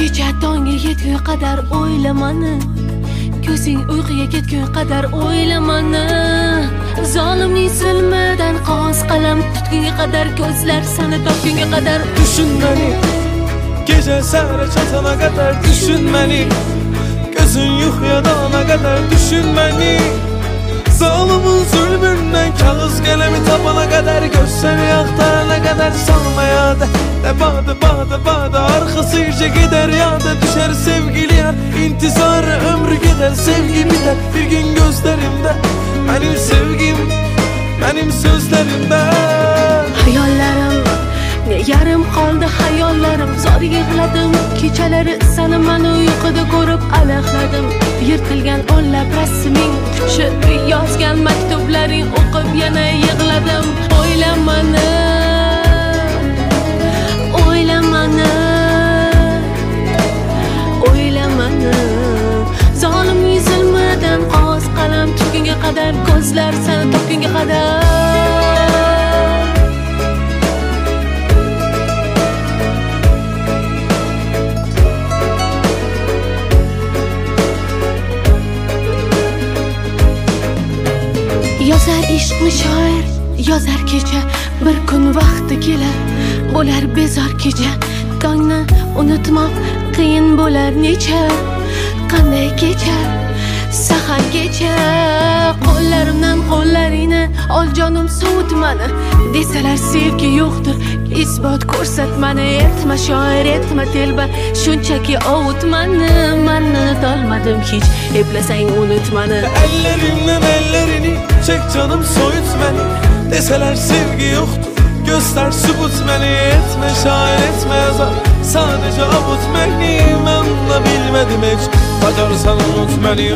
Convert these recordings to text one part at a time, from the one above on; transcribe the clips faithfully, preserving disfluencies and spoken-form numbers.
Kecha tongga yetgunga qadar o'ylamani, ko'zing uyquga ketgunga qadar o'ylamani. Zolimning zulmidan qog'oz qalam tutgunga qadar, ko'zlar seni topgunga qadar düşün məni. Gecə səhərə çatana qədər düşün məni. Gözün yuxuya dalana qədər düşün məni. Zalimin zulmündən kağız qələmi tapana qədər, göz səni axtarana qədər salmaya da. De badı badı badı arkası irce gider ya da düşer sevgili yar. İntizarı ömrü gider, sevgi biter bir gün gözlerimde. Benim sevgim, benim sözlerimde. Hayollarim ne yarım qoldi, hayollarim zor yig'ladim. Kechalari seni mana uyquda ko'rib aloqladim. Yirtilgan o'nlab rasming, kuchib yozgan maktublaring o'qib yana yig'ladim. O'ylamani, o'ylamani, o'ylamani. Zolimning zulmidan qog'oz qalam tutgunga qadar, ko'zlar seni topgunga qadar. Yozar ishqni shoir, yozar kecha, bir kun vaqti kelar, bo'lar bezor kecha. Tongni unutmoq qiyin bo'lar necha, qanday kecha, sahargacha. Qo'llarimdan qo'llaringni ol jonim, sovutmani. Desalar sevgi yo'qdir, isbot ko'rsatmani. Etma shoir, etma telba, shunchaki ovutmani. Men unutolmadim hech, eplasang unutmani. Ellerimden ellerini çek canım, soyut beni. Deseler sevgi yoktur, göster sübut beni. Etme şair, etme yazar, sadece avut beni. Ben de bilmedim hiç, bacarsan unut beni.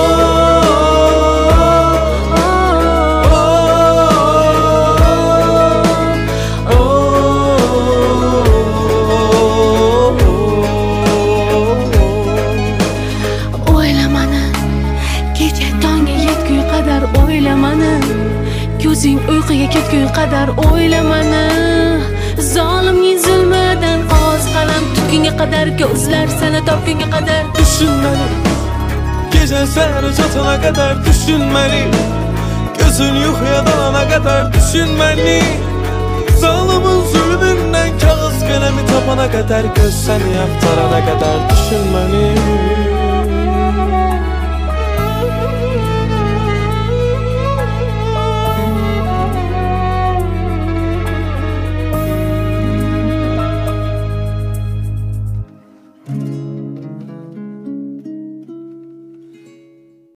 O'ylamani, ko'zing uyquga ketgunga qadar o'ylamani. Zolimning zulmidan qog'oz qalam tutgunga qadar, ko'zlar seni topgunga qadar düşün məni. Gecə səhərə çatana qədər düşün məni. Gözün yuxuya dalana qədər düşün məni. Zalimin zulmündən kağız qələmi tapana qədər, göz səni axtarana qədər düşün məni.